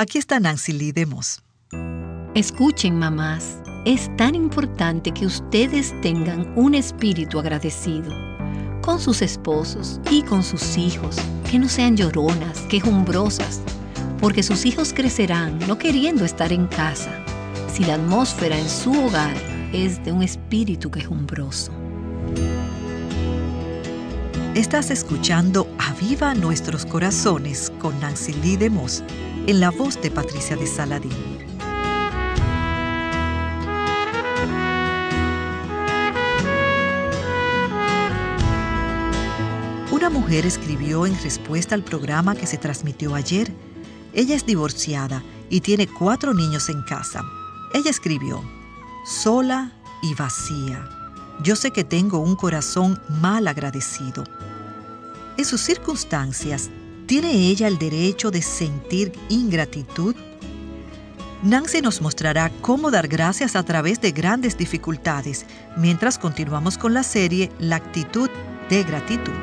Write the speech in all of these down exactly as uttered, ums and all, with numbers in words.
Aquí está Nancy Lee DeMoss. Escuchen, mamás, es tan importante que ustedes tengan un espíritu agradecido con sus esposos y con sus hijos, que no sean lloronas, quejumbrosas, porque sus hijos crecerán no queriendo estar en casa si la atmósfera en su hogar es de un espíritu quejumbroso. Estás escuchando Aviva Nuestros Corazones con Nancy Lee DeMoss, en la voz de Patricia de Saladín. Una mujer escribió en respuesta al programa que se transmitió ayer. Ella es divorciada y tiene cuatro niños en casa. Ella escribió: sola y vacía. Yo sé que tengo un corazón mal agradecido. En sus circunstancias, ¿tiene ella el derecho de sentir ingratitud? Nancy nos mostrará cómo dar gracias a través de grandes dificultades, mientras continuamos con la serie La actitud de gratitud.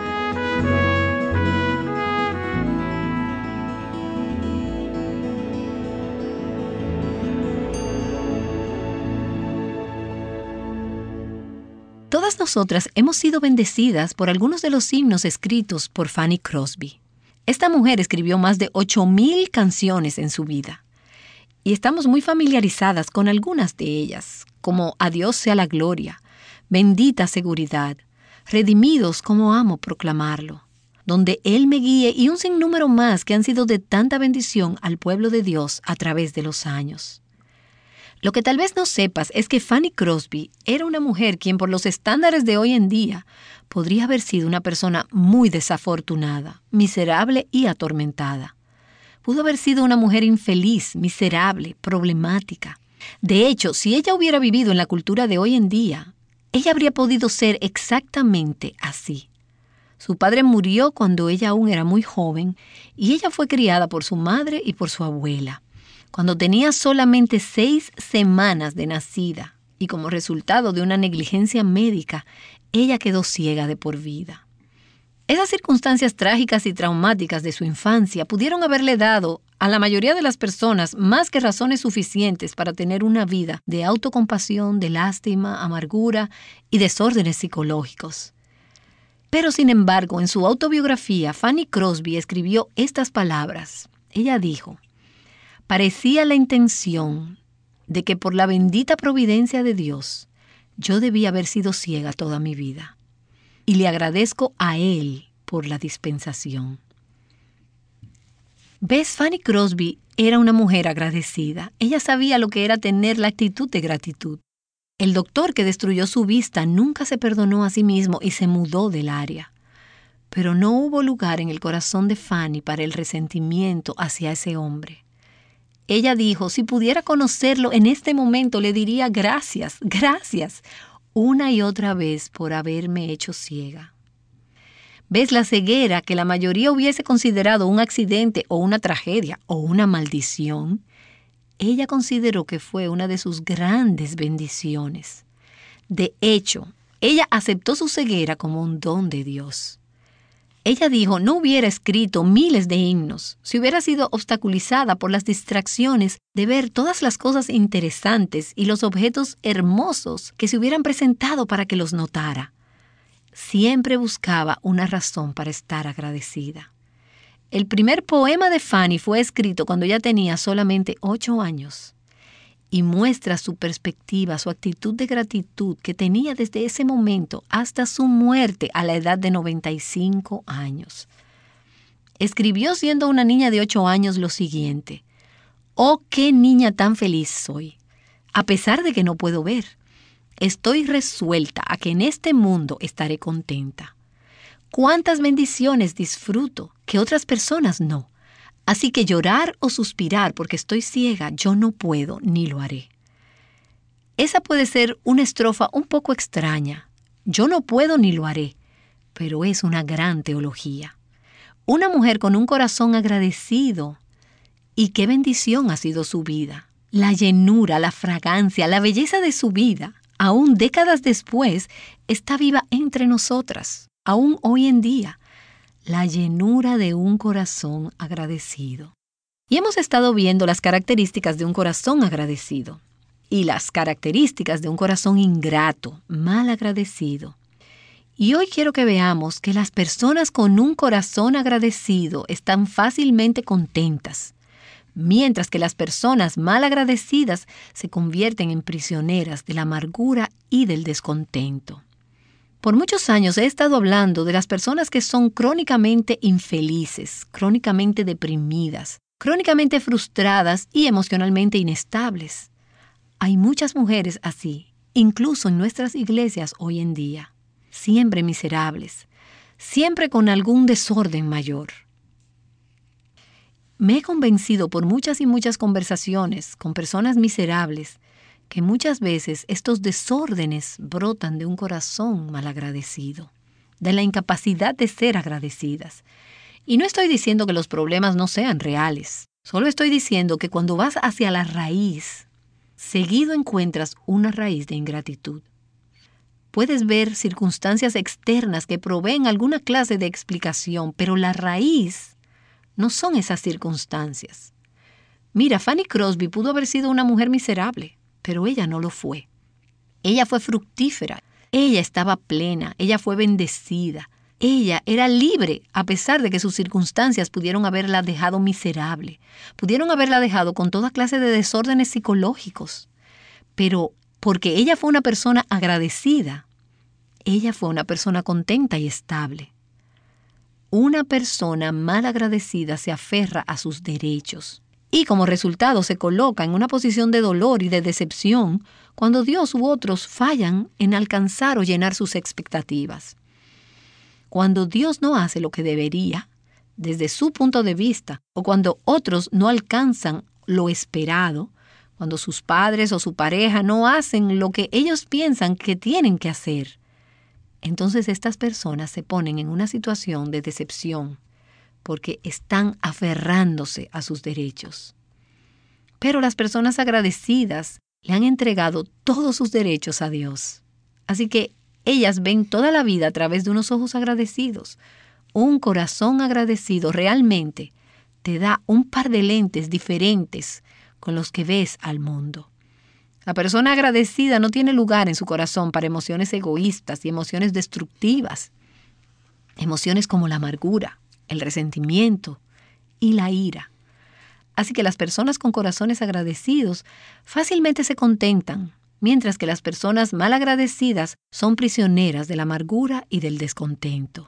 Todas nosotras hemos sido bendecidas por algunos de los himnos escritos por Fanny Crosby. Esta mujer escribió más de ocho mil canciones en su vida. Y estamos muy familiarizadas con algunas de ellas, como A Dios sea la gloria, Bendita seguridad, Redimidos como amo proclamarlo, Donde Él me guíe y un sinnúmero más que han sido de tanta bendición al pueblo de Dios a través de los años. Lo que tal vez no sepas es que Fanny Crosby era una mujer quien por los estándares de hoy en día podría haber sido una persona muy desafortunada, miserable y atormentada. Pudo haber sido una mujer infeliz, miserable, problemática. De hecho, si ella hubiera vivido en la cultura de hoy en día, ella habría podido ser exactamente así. Su padre murió cuando ella aún era muy joven y ella fue criada por su madre y por su abuela. Cuando tenía solamente seis semanas de nacida y como resultado de una negligencia médica, ella quedó ciega de por vida. Esas circunstancias trágicas y traumáticas de su infancia pudieron haberle dado a la mayoría de las personas más que razones suficientes para tener una vida de autocompasión, de lástima, amargura y desórdenes psicológicos. Pero sin embargo, en su autobiografía, Fanny Crosby escribió estas palabras. Ella dijo: parecía la intención de que por la bendita providencia de Dios, yo debía haber sido ciega toda mi vida. Y le agradezco a Él por la dispensación. ¿Ves? Fanny Crosby era una mujer agradecida. Ella sabía lo que era tener la actitud de gratitud. El doctor que destruyó su vista nunca se perdonó a sí mismo y se mudó del área. Pero no hubo lugar en el corazón de Fanny para el resentimiento hacia ese hombre. Ella dijo: si pudiera conocerlo en este momento, le diría gracias, gracias, una y otra vez por haberme hecho ciega. ¿Ves? La ceguera, que la mayoría hubiese considerado un accidente o una tragedia o una maldición, ella consideró que fue una de sus grandes bendiciones. De hecho, ella aceptó su ceguera como un don de Dios. Ella dijo: no hubiera escrito miles de himnos si hubiera sido obstaculizada por las distracciones de ver todas las cosas interesantes y los objetos hermosos que se hubieran presentado para que los notara. Siempre buscaba una razón para estar agradecida. El primer poema de Fanny fue escrito cuando ella tenía solamente ocho años y muestra su perspectiva, su actitud de gratitud que tenía desde ese momento hasta su muerte a la edad de noventa y cinco años. Escribió siendo una niña de ocho años lo siguiente: «Oh, qué niña tan feliz soy, a pesar de que no puedo ver. Estoy resuelta a que en este mundo estaré contenta. Cuántas bendiciones disfruto que otras personas no. Así que llorar o suspirar porque estoy ciega, yo no puedo ni lo haré». Esa puede ser una estrofa un poco extraña. Yo no puedo ni lo haré, pero es una gran teología. Una mujer con un corazón agradecido. Y qué bendición ha sido su vida. La llenura, la fragancia, la belleza de su vida, aún décadas después, está viva entre nosotras, aún hoy en día. La llenura de un corazón agradecido. Y hemos estado viendo las características de un corazón agradecido y las características de un corazón ingrato, mal agradecido. Y hoy quiero que veamos que las personas con un corazón agradecido están fácilmente contentas, mientras que las personas mal agradecidas se convierten en prisioneras de la amargura y del descontento. Por muchos años he estado hablando de las personas que son crónicamente infelices, crónicamente deprimidas, crónicamente frustradas y emocionalmente inestables. Hay muchas mujeres así, incluso en nuestras iglesias hoy en día. Siempre miserables, siempre con algún desorden mayor. Me he convencido por muchas y muchas conversaciones con personas miserables que muchas veces estos desórdenes brotan de un corazón malagradecido, de la incapacidad de ser agradecidas. Y no estoy diciendo que los problemas no sean reales, solo estoy diciendo que cuando vas hacia la raíz, seguido encuentras una raíz de ingratitud. Puedes ver circunstancias externas que proveen alguna clase de explicación, pero la raíz no son esas circunstancias. Mira, Fanny Crosby pudo haber sido una mujer miserable, pero ella no lo fue. Ella fue fructífera, ella estaba plena, ella fue bendecida, ella era libre a pesar de que sus circunstancias pudieron haberla dejado miserable, pudieron haberla dejado con toda clase de desórdenes psicológicos, pero porque ella fue una persona agradecida, ella fue una persona contenta y estable. Una persona mal agradecida se aferra a sus derechos y como resultado se coloca en una posición de dolor y de decepción cuando Dios u otros fallan en alcanzar o llenar sus expectativas. Cuando Dios no hace lo que debería, desde su punto de vista, o cuando otros no alcanzan lo esperado, cuando sus padres o su pareja no hacen lo que ellos piensan que tienen que hacer, entonces estas personas se ponen en una situación de decepción porque están aferrándose a sus derechos. Pero las personas agradecidas le han entregado todos sus derechos a Dios. Así que ellas ven toda la vida a través de unos ojos agradecidos. Un corazón agradecido realmente te da un par de lentes diferentes con los que ves al mundo. La persona agradecida no tiene lugar en su corazón para emociones egoístas y emociones destructivas. Emociones como la amargura, el resentimiento y la ira. Así que las personas con corazones agradecidos fácilmente se contentan, mientras que las personas mal agradecidas son prisioneras de la amargura y del descontento.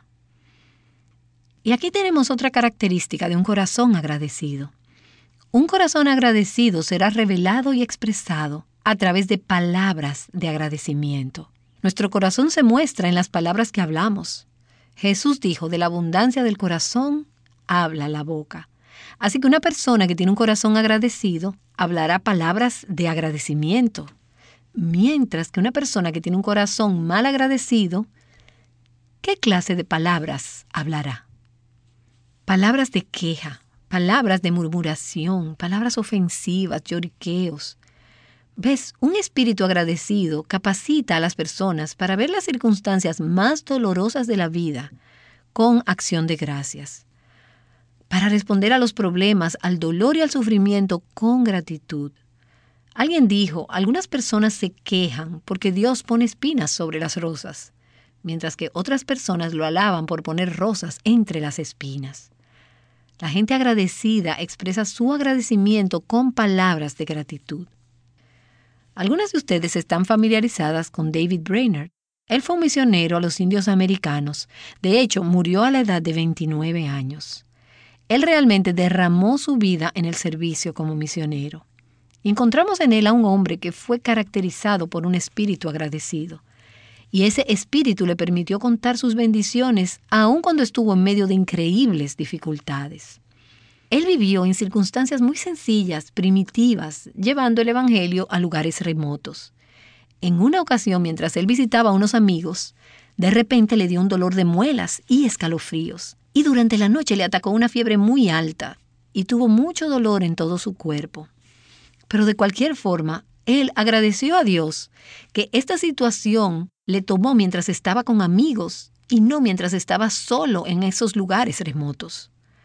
Y aquí tenemos otra característica de un corazón agradecido. Un corazón agradecido será revelado y expresado a través de palabras de agradecimiento. Nuestro corazón se muestra en las palabras que hablamos. Jesús dijo, de la abundancia del corazón habla la boca. Así que una persona que tiene un corazón agradecido hablará palabras de agradecimiento, mientras que una persona que tiene un corazón mal agradecido, ¿qué clase de palabras hablará? Palabras de queja, palabras de murmuración, palabras ofensivas, lloriqueos. ¿Ves? Un espíritu agradecido capacita a las personas para ver las circunstancias más dolorosas de la vida con acción de gracias, para responder a los problemas, al dolor y al sufrimiento con gratitud. Alguien dijo, algunas personas se quejan porque Dios pone espinas sobre las rosas, mientras que otras personas lo alaban por poner rosas entre las espinas. La gente agradecida expresa su agradecimiento con palabras de gratitud. Algunas de ustedes están familiarizadas con David Brainerd. Él fue un misionero a los indios americanos. De hecho, murió a la edad de veintinueve años. Él realmente derramó su vida en el servicio como misionero. Y encontramos en él a un hombre que fue caracterizado por un espíritu agradecido. Y ese espíritu le permitió contar sus bendiciones aun cuando estuvo en medio de increíbles dificultades. Él vivió en circunstancias muy sencillas, primitivas, llevando el evangelio a lugares remotos. En una ocasión, mientras él visitaba a unos amigos, de repente le dio un dolor de muelas y escalofríos. Y durante la noche le atacó una fiebre muy alta y tuvo mucho dolor en todo su cuerpo. Pero de cualquier forma, él agradeció a Dios que esta situación le tomó mientras estaba con amigos y no mientras estaba solo en esos lugares remotos.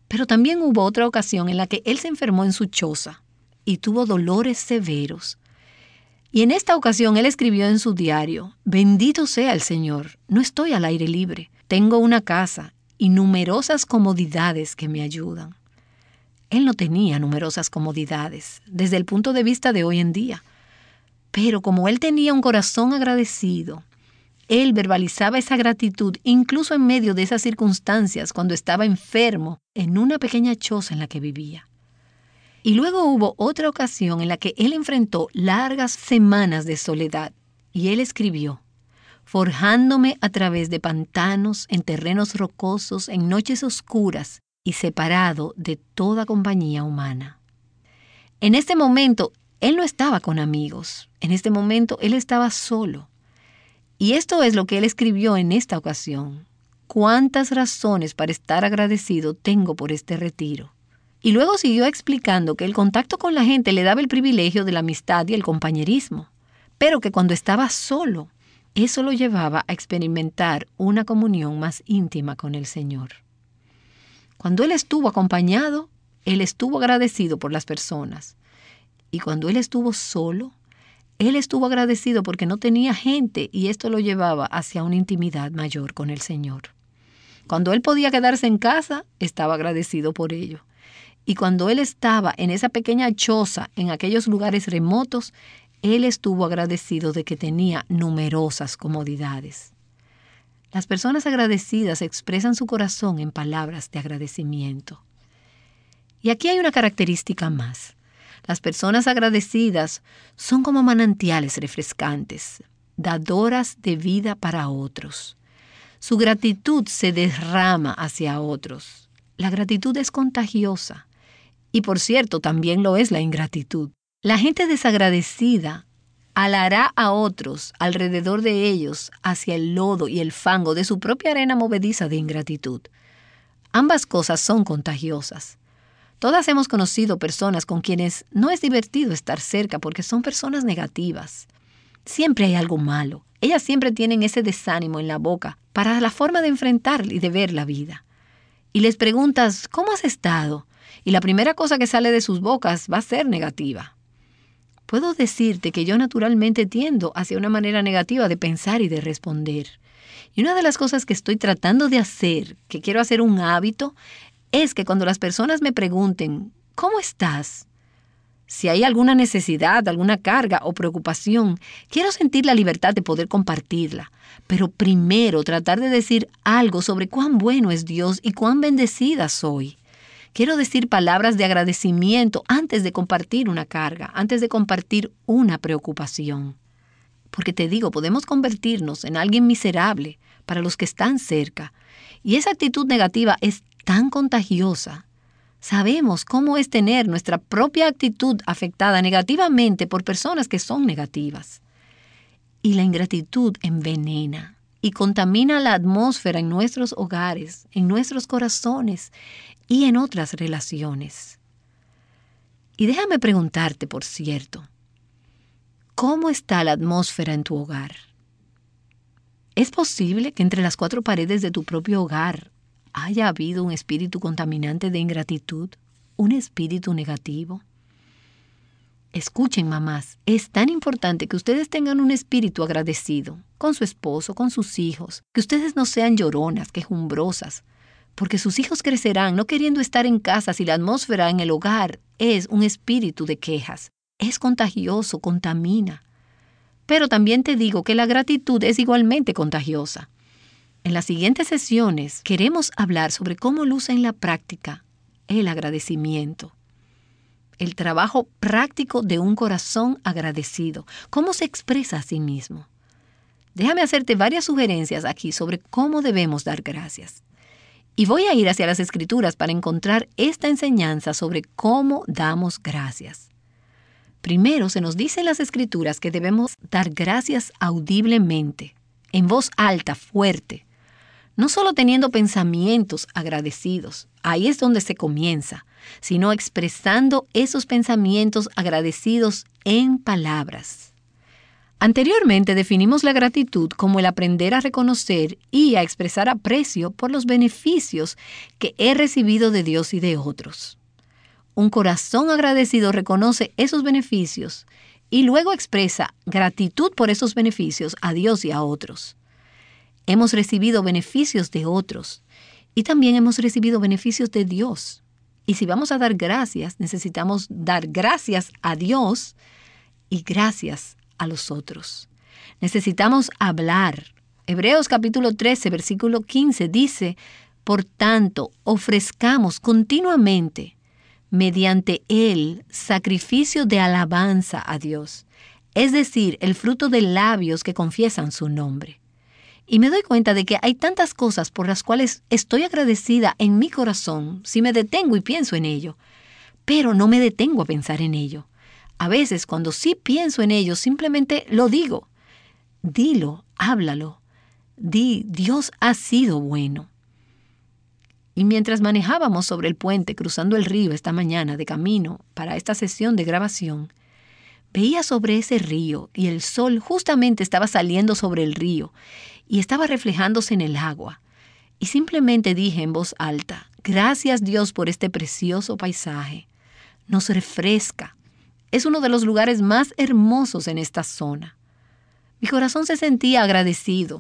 Pero también hubo otra ocasión en la que él se enfermó en su choza y tuvo dolores severos. Y en esta ocasión él escribió en su diario: «Bendito sea el Señor, no estoy al aire libre, tengo una casa y numerosas comodidades que me ayudan». Él no tenía numerosas comodidades desde el punto de vista de hoy en día, pero como él tenía un corazón agradecido, él verbalizaba esa gratitud incluso en medio de esas circunstancias cuando estaba enfermo en una pequeña choza en la que vivía. Y luego hubo otra ocasión en la que él enfrentó largas semanas de soledad y él escribió: «Forjándome a través de pantanos, en terrenos rocosos, en noches oscuras y separado de toda compañía humana». En este momento, él no estaba con amigos. En este momento, él estaba solo. Y esto es lo que él escribió en esta ocasión: «Cuántas razones para estar agradecido tengo por este retiro». Y luego siguió explicando que el contacto con la gente le daba el privilegio de la amistad y el compañerismo, pero que cuando estaba solo, eso lo llevaba a experimentar una comunión más íntima con el Señor. Cuando él estuvo acompañado, él estuvo agradecido por las personas. Y cuando él estuvo solo, él estuvo agradecido porque no tenía gente y esto lo llevaba hacia una intimidad mayor con el Señor. Cuando él podía quedarse en casa, estaba agradecido por ello. Y cuando él estaba en esa pequeña choza, en aquellos lugares remotos, él estuvo agradecido de que tenía numerosas comodidades. Las personas agradecidas expresan su corazón en palabras de agradecimiento. Y aquí hay una característica más. Las personas agradecidas son como manantiales refrescantes, dadoras de vida para otros. Su gratitud se derrama hacia otros. La gratitud es contagiosa. Y por cierto, también lo es la ingratitud. La gente desagradecida alará a otros alrededor de ellos hacia el lodo y el fango de su propia arena movediza de ingratitud. Ambas cosas son contagiosas. Todas hemos conocido personas con quienes no es divertido estar cerca porque son personas negativas. Siempre hay algo malo. Ellas siempre tienen ese desánimo en la boca para la forma de enfrentar y de ver la vida. Y les preguntas: ¿cómo has estado? Y la primera cosa que sale de sus bocas va a ser negativa. Puedo decirte que yo naturalmente tiendo hacia una manera negativa de pensar y de responder. Y una de las cosas que estoy tratando de hacer, que quiero hacer un hábito, es que cuando las personas me pregunten: ¿cómo estás? Si hay alguna necesidad, alguna carga o preocupación, quiero sentir la libertad de poder compartirla. Pero primero tratar de decir algo sobre cuán bueno es Dios y cuán bendecida soy. Quiero decir palabras de agradecimiento antes de compartir una carga, antes de compartir una preocupación. Porque te digo, podemos convertirnos en alguien miserable para los que están cerca. Y esa actitud negativa es tan contagiosa. Sabemos cómo es tener nuestra propia actitud afectada negativamente por personas que son negativas. Y la ingratitud envenena y contamina la atmósfera en nuestros hogares, en nuestros corazones y en otras relaciones. Y déjame preguntarte, por cierto, ¿cómo está la atmósfera en tu hogar? ¿Es posible que entre las cuatro paredes de tu propio hogar haya habido un espíritu contaminante de ingratitud, un espíritu negativo? Escuchen, mamás, es tan importante que ustedes tengan un espíritu agradecido con su esposo, con sus hijos, que ustedes no sean lloronas, quejumbrosas, porque sus hijos crecerán no queriendo estar en casa si la atmósfera en el hogar es un espíritu de quejas. Es contagioso, contamina. Pero también te digo que la gratitud es igualmente contagiosa. En las siguientes sesiones queremos hablar sobre cómo luce en la práctica el agradecimiento. El trabajo práctico de un corazón agradecido. Cómo se expresa a sí mismo. Déjame hacerte varias sugerencias aquí sobre cómo debemos dar gracias. Y voy a ir hacia las Escrituras para encontrar esta enseñanza sobre cómo damos gracias. Primero, se nos dice en las Escrituras que debemos dar gracias audiblemente, en voz alta, fuerte. No solo teniendo pensamientos agradecidos, ahí es donde se comienza, sino expresando esos pensamientos agradecidos en palabras. Anteriormente definimos la gratitud como el aprender a reconocer y a expresar aprecio por los beneficios que he recibido de Dios y de otros. Un corazón agradecido reconoce esos beneficios y luego expresa gratitud por esos beneficios a Dios y a otros. Hemos recibido beneficios de otros y también hemos recibido beneficios de Dios. Y si vamos a dar gracias, necesitamos dar gracias a Dios y gracias a los otros. Necesitamos hablar. Hebreos capítulo trece, versículo quince dice, por tanto, ofrezcamos continuamente mediante él sacrificio de alabanza a Dios, es decir, el fruto de labios que confiesan su nombre. Y me doy cuenta de que hay tantas cosas por las cuales estoy agradecida en mi corazón si me detengo y pienso en ello, pero no me detengo a pensar en ello. A veces, cuando sí pienso en ello, simplemente lo digo. Dilo, háblalo. Di, Dios ha sido bueno. Y mientras manejábamos sobre el puente cruzando el río esta mañana de camino para esta sesión de grabación, veía sobre ese río y el sol justamente estaba saliendo sobre el río y estaba reflejándose en el agua. Y simplemente dije en voz alta, gracias Dios por este precioso paisaje. Nos refresca. Es uno de los lugares más hermosos en esta zona. Mi corazón se sentía agradecido.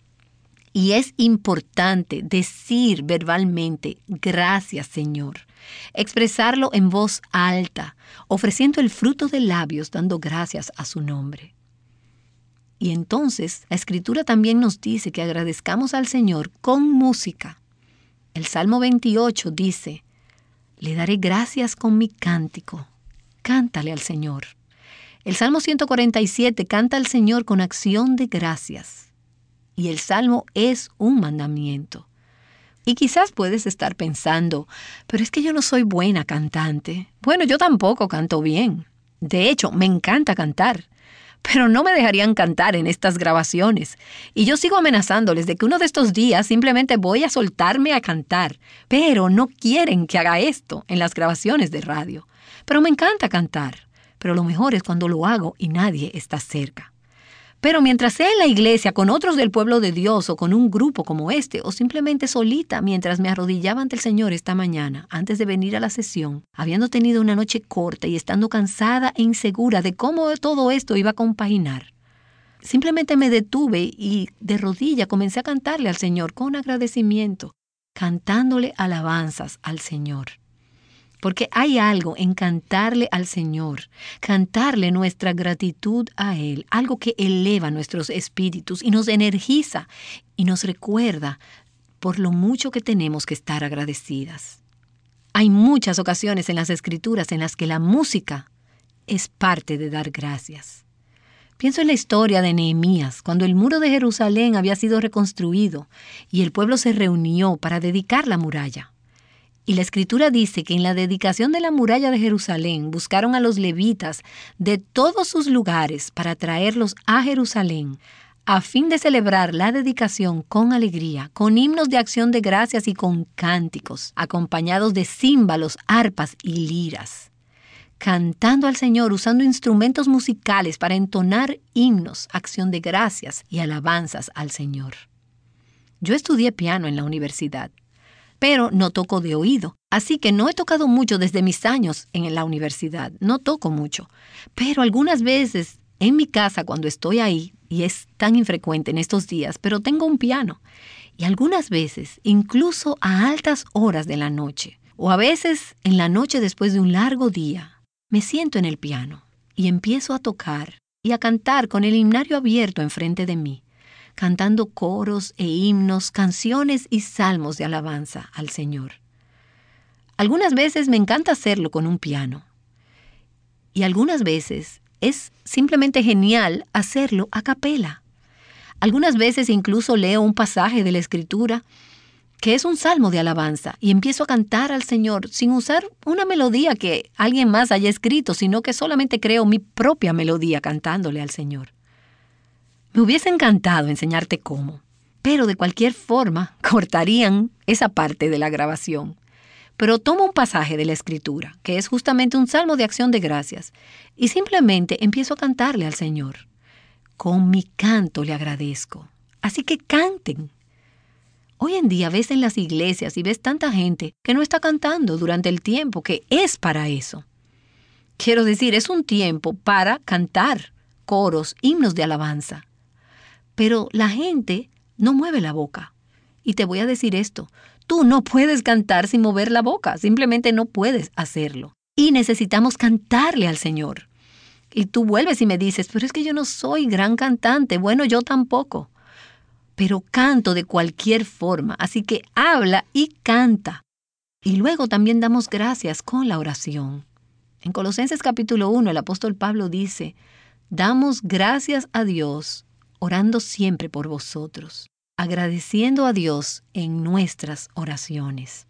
Y es importante decir verbalmente, gracias Señor. Expresarlo en voz alta, ofreciendo el fruto de labios, dando gracias a su nombre. Y entonces, la Escritura también nos dice que agradezcamos al Señor con música. El Salmo veintiocho dice, le daré gracias con mi cántico. Cántale al Señor. El Salmo ciento cuarenta y siete canta al Señor con acción de gracias. Y el Salmo es un mandamiento. Y quizás puedes estar pensando, pero es que yo no soy buena cantante. Bueno, yo tampoco canto bien. De hecho, me encanta cantar. Pero no me dejarían cantar en estas grabaciones. Y yo sigo amenazándoles de que uno de estos días simplemente voy a soltarme a cantar. Pero no quieren que haga esto en las grabaciones de radio. Pero me encanta cantar. Pero lo mejor es cuando lo hago y nadie está cerca. Pero mientras sea en la iglesia con otros del pueblo de Dios o con un grupo como este o simplemente solita mientras me arrodillaba ante el Señor esta mañana antes de venir a la sesión, habiendo tenido una noche corta y estando cansada e insegura de cómo todo esto iba a compaginar, simplemente me detuve y de rodilla comencé a cantarle al Señor con agradecimiento, cantándole alabanzas al Señor. Porque hay algo en cantarle al Señor, cantarle nuestra gratitud a Él, algo que eleva nuestros espíritus y nos energiza y nos recuerda por lo mucho que tenemos que estar agradecidas. Hay muchas ocasiones en las Escrituras en las que la música es parte de dar gracias. Pienso en la historia de Nehemías, cuando el muro de Jerusalén había sido reconstruido y el pueblo se reunió para dedicar la muralla. Y la Escritura dice que en la dedicación de la muralla de Jerusalén buscaron a los levitas de todos sus lugares para traerlos a Jerusalén a fin de celebrar la dedicación con alegría, con himnos de acción de gracias y con cánticos, acompañados de címbalos, arpas y liras, cantando al Señor usando instrumentos musicales para entonar himnos, acción de gracias y alabanzas al Señor. Yo estudié piano en la universidad, pero no toco de oído. Así que no he tocado mucho desde mis años en la universidad. No toco mucho. Pero algunas veces en mi casa cuando estoy ahí, y es tan infrecuente en estos días, pero tengo un piano. Y algunas veces, incluso a altas horas de la noche, o a veces en la noche después de un largo día, me siento en el piano y empiezo a tocar y a cantar con el himnario abierto enfrente de mí, cantando coros e himnos, canciones y salmos de alabanza al Señor. Algunas veces me encanta hacerlo con un piano. Y algunas veces es simplemente genial hacerlo a capela. Algunas veces incluso leo un pasaje de la Escritura que es un salmo de alabanza y empiezo a cantar al Señor sin usar una melodía que alguien más haya escrito, sino que solamente creo mi propia melodía cantándole al Señor. Me hubiese encantado enseñarte cómo, pero de cualquier forma cortarían esa parte de la grabación. Pero tomo un pasaje de la Escritura, que es justamente un salmo de acción de gracias, y simplemente empiezo a cantarle al Señor, Con mi canto le agradezco. Así que canten. Hoy en día ves en las iglesias y ves tanta gente que no está cantando durante el tiempo que es para eso. Quiero decir, es un tiempo para cantar coros, himnos de alabanza. Pero la gente no mueve la boca. Y te voy a decir esto, tú no puedes cantar sin mover la boca, simplemente no puedes hacerlo. Y necesitamos cantarle al Señor. Y tú vuelves y me dices, pero es que yo no soy gran cantante. Bueno, yo tampoco. Pero canto de cualquier forma, así que habla y canta. Y luego también damos gracias con la oración. En Colosenses capítulo uno, el apóstol Pablo dice, damos gracias a Dios, orando siempre por vosotros, agradeciendo a Dios en nuestras oraciones.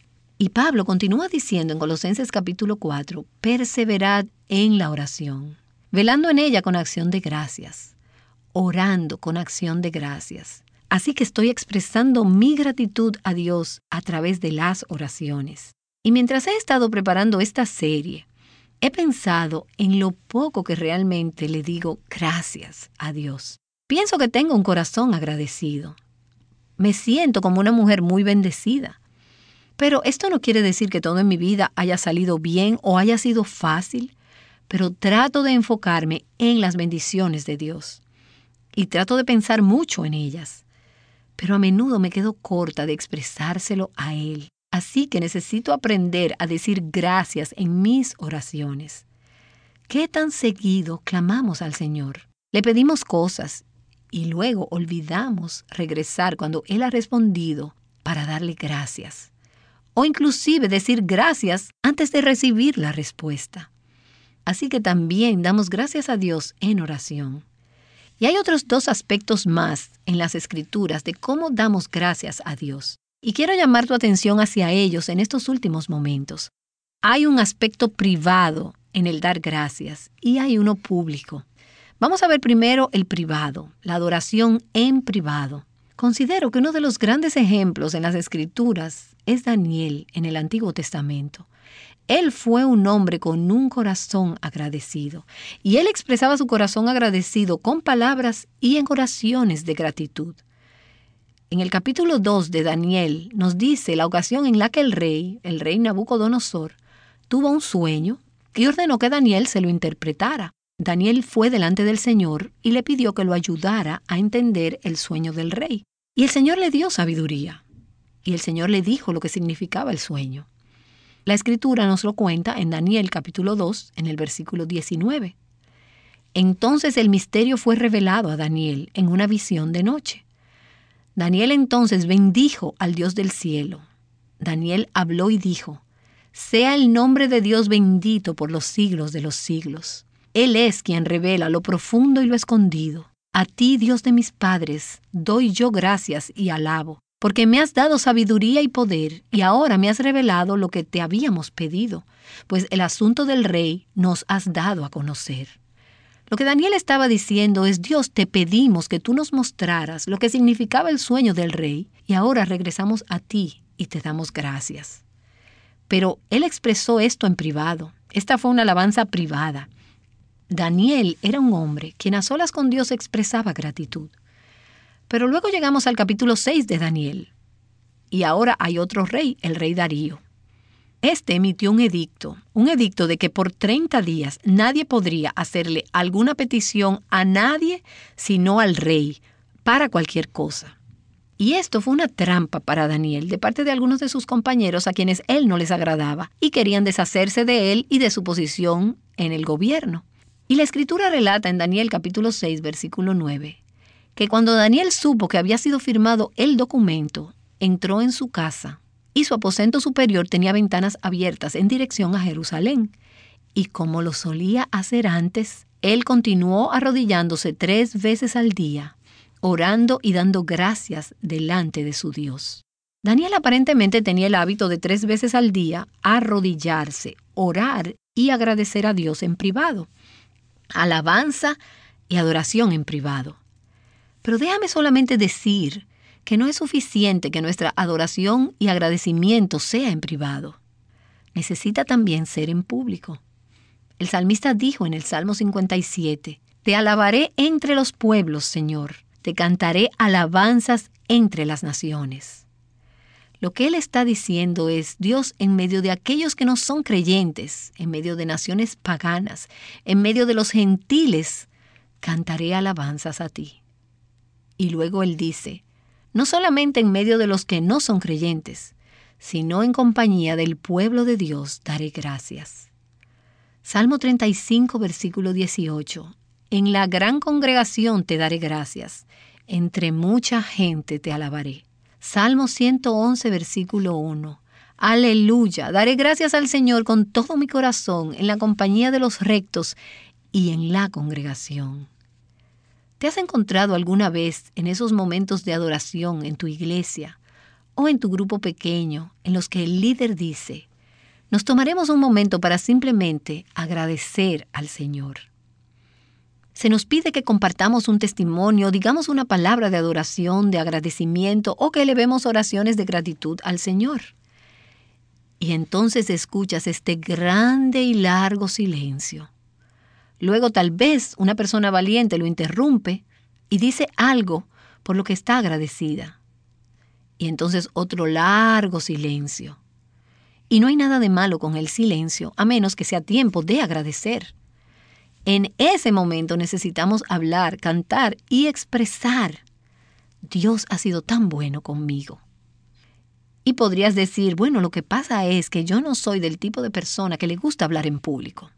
Y Pablo continúa diciendo en Colosenses capítulo cuatro, perseverad en la oración, velando en ella con acción de gracias, orando con acción de gracias. Así que estoy expresando mi gratitud a Dios a través de las oraciones. Y mientras he estado preparando esta serie, he pensado en lo poco que realmente le digo gracias a Dios. Pienso que tengo un corazón agradecido. Me siento como una mujer muy bendecida. Pero esto no quiere decir que todo en mi vida haya salido bien o haya sido fácil, pero trato de enfocarme en las bendiciones de Dios. Y trato de pensar mucho en ellas. Pero a menudo me quedo corta de expresárselo a Él. Así que necesito aprender a decir gracias en mis oraciones. ¿Qué tan seguido clamamos al Señor? Le pedimos cosas y luego olvidamos regresar cuando Él ha respondido para darle gracias. O inclusive decir gracias antes de recibir la respuesta. Así que también damos gracias a Dios en oración. Y hay otros dos aspectos más en las Escrituras de cómo damos gracias a Dios. Y quiero llamar tu atención hacia ellos en estos últimos momentos. Hay un aspecto privado en el dar gracias y hay uno público. Vamos a ver primero el privado, la adoración en privado. Considero que uno de los grandes ejemplos en las Escrituras es Daniel en el Antiguo Testamento. Él fue un hombre con un corazón agradecido y él expresaba su corazón agradecido con palabras y en oraciones de gratitud. En el capítulo dos de Daniel nos dice la ocasión en la que el rey, el rey Nabucodonosor, tuvo un sueño y ordenó que Daniel se lo interpretara. Daniel fue delante del Señor y le pidió que lo ayudara a entender el sueño del rey. Y el Señor le dio sabiduría. Y el Señor le dijo lo que significaba el sueño. La Escritura nos lo cuenta en Daniel capítulo dos, en el versículo diecinueve. Entonces el misterio fue revelado a Daniel en una visión de noche. Daniel entonces bendijo al Dios del cielo. Daniel habló y dijo, sea el nombre de Dios bendito por los siglos de los siglos. Él es quien revela lo profundo y lo escondido. A ti, Dios de mis padres, doy yo gracias y alabo, porque me has dado sabiduría y poder, y ahora me has revelado lo que te habíamos pedido, pues el asunto del rey nos has dado a conocer. Lo que Daniel estaba diciendo es, Dios, te pedimos que tú nos mostraras lo que significaba el sueño del rey, y ahora regresamos a ti y te damos gracias. Pero él expresó esto en privado. Esta fue una alabanza privada. Daniel era un hombre quien a solas con Dios expresaba gratitud. Pero luego llegamos al capítulo seis de Daniel. Y ahora hay otro rey, el rey Darío. Este emitió un edicto, un edicto de que por treinta días nadie podría hacerle alguna petición a nadie sino al rey, para cualquier cosa. Y esto fue una trampa para Daniel de parte de algunos de sus compañeros a quienes él no les agradaba y querían deshacerse de él y de su posición en el gobierno. Y la Escritura relata en Daniel capítulo seis, versículo nueve, que cuando Daniel supo que había sido firmado el documento, entró en su casa y su aposento superior tenía ventanas abiertas en dirección a Jerusalén. Y como lo solía hacer antes, él continuó arrodillándose tres veces al día, orando y dando gracias delante de su Dios. Daniel aparentemente tenía el hábito de tres veces al día arrodillarse, orar y agradecer a Dios en privado. Alabanza y adoración en privado. Pero déjame solamente decir que no es suficiente que nuestra adoración y agradecimiento sea en privado. Necesita también ser en público. El salmista dijo en el Salmo cincuenta y siete, Te alabaré entre los pueblos, Señor. Te cantaré alabanzas entre las naciones. Lo que él está diciendo es, Dios, en medio de aquellos que no son creyentes, en medio de naciones paganas, en medio de los gentiles, cantaré alabanzas a ti. Y luego él dice, no solamente en medio de los que no son creyentes, sino en compañía del pueblo de Dios daré gracias. Salmo treinta y cinco, versículo dieciocho. En la gran congregación te daré gracias, entre mucha gente te alabaré. Salmo ciento once, versículo uno. Aleluya, daré gracias al Señor con todo mi corazón, en la compañía de los rectos y en la congregación. ¿Te has encontrado alguna vez en esos momentos de adoración en tu iglesia o en tu grupo pequeño en los que el líder dice, nos tomaremos un momento para simplemente agradecer al Señor? Se nos pide que compartamos un testimonio, digamos una palabra de adoración, de agradecimiento o que elevemos oraciones de gratitud al Señor. Y entonces escuchas este grande y largo silencio. Luego tal vez una persona valiente lo interrumpe y dice algo por lo que está agradecida. Y entonces otro largo silencio. Y no hay nada de malo con el silencio, a menos que sea tiempo de agradecer. En ese momento necesitamos hablar, cantar y expresar. Dios ha sido tan bueno conmigo. Y podrías decir, bueno, lo que pasa es que yo no soy del tipo de persona que le gusta hablar en público.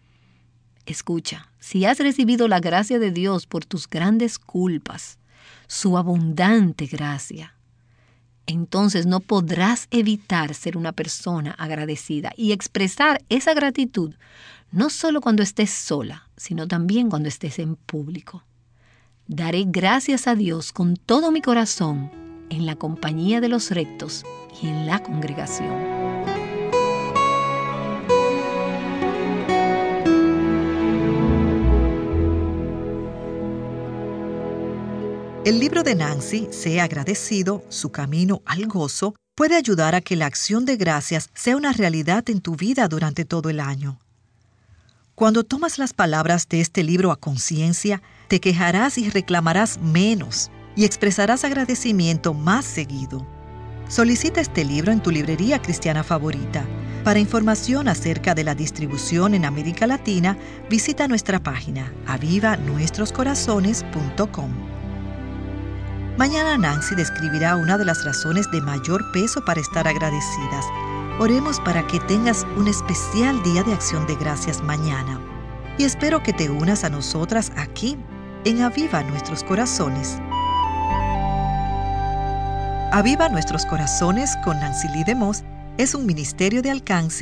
Escucha, si has recibido la gracia de Dios por tus grandes culpas, su abundante gracia, entonces no podrás evitar ser una persona agradecida y expresar esa gratitud no solo cuando estés sola, sino también cuando estés en público. Daré gracias a Dios con todo mi corazón en la compañía de los rectos y en la congregación. El libro de Nancy, Sé agradecido, su camino al gozo, puede ayudar a que la acción de gracias sea una realidad en tu vida durante todo el año. Cuando tomas las palabras de este libro a conciencia, te quejarás y reclamarás menos y expresarás agradecimiento más seguido. Solicita este libro en tu librería cristiana favorita. Para información acerca de la distribución en América Latina, visita nuestra página aviva nuestros corazones punto com. Mañana Nancy describirá una de las razones de mayor peso para estar agradecidas. Oremos para que tengas un especial día de acción de gracias mañana. Y espero que te unas a nosotras aquí, en Aviva Nuestros Corazones. Aviva Nuestros Corazones con Nancy Lee DeMoss es un ministerio de alcance